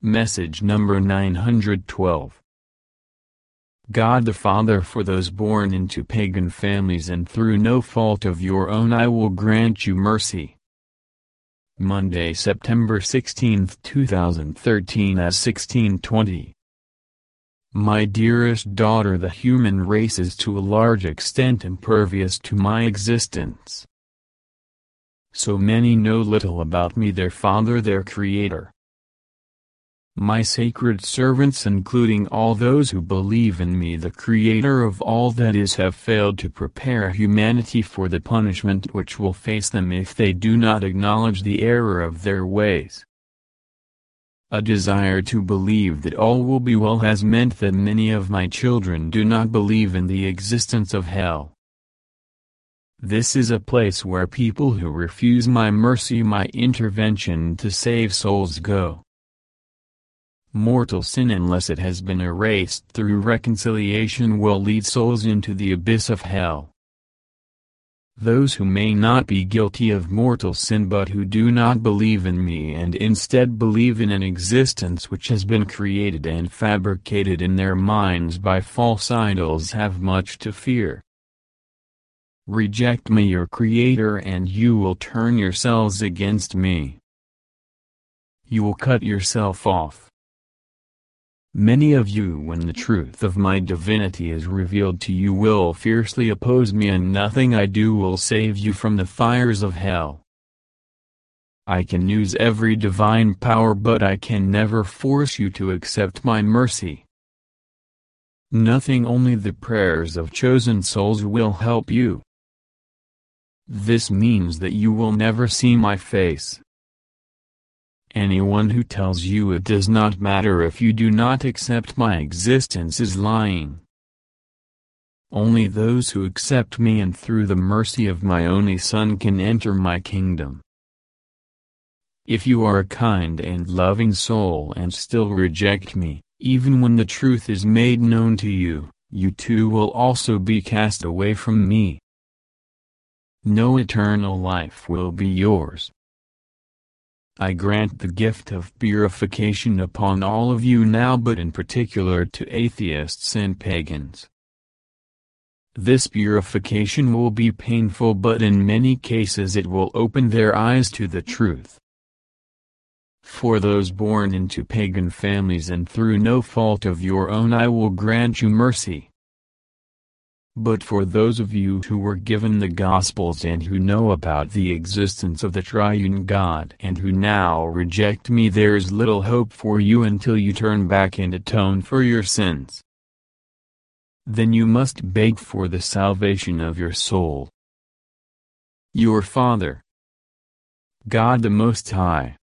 Message number 912. God the Father, for those born into pagan families and through no fault of your own, I will grant you mercy. Monday, September 16, 2013 at 16:20. My dearest daughter, the human race is to a large extent impervious to my existence. So many know little about me, their Father, their Creator. My sacred servants, including all those who believe in me, the Creator of all that is, have failed to prepare humanity for the punishment which will face them if they do not acknowledge the error of their ways. A desire to believe that all will be well has meant that many of my children do not believe in the existence of hell. This is a place where people who refuse my mercy, my intervention to save souls, go. Mortal sin, unless it has been erased through reconciliation, will lead souls into the abyss of hell. Those who may not be guilty of mortal sin but who do not believe in me and instead believe in an existence which has been created and fabricated in their minds by false idols have much to fear. Reject me, your Creator, and you will turn yourselves against me. You will cut yourself off. Many of you, when the truth of my divinity is revealed to you, will fiercely oppose me, and nothing I do will save you from the fires of hell. I can use every divine power, but I can never force you to accept my mercy. Nothing, only the prayers of chosen souls will help you. This means that you will never see my face. Anyone who tells you it does not matter if you do not accept my existence is lying. Only those who accept me and through the mercy of my only Son can enter my kingdom. If you are a kind and loving soul and still reject me, even when the truth is made known to you, you too will also be cast away from me. No eternal life will be yours. I grant the gift of purification upon all of you now, but in particular to atheists and pagans. This purification will be painful, but in many cases it will open their eyes to the truth. For those born into pagan families and through no fault of your own, I will grant you mercy. But for those of you who were given the Gospels and who know about the existence of the Triune God and who now reject me, there is little hope for you until you turn back and atone for your sins. Then you must beg for the salvation of your soul. Your Father, God the Most High,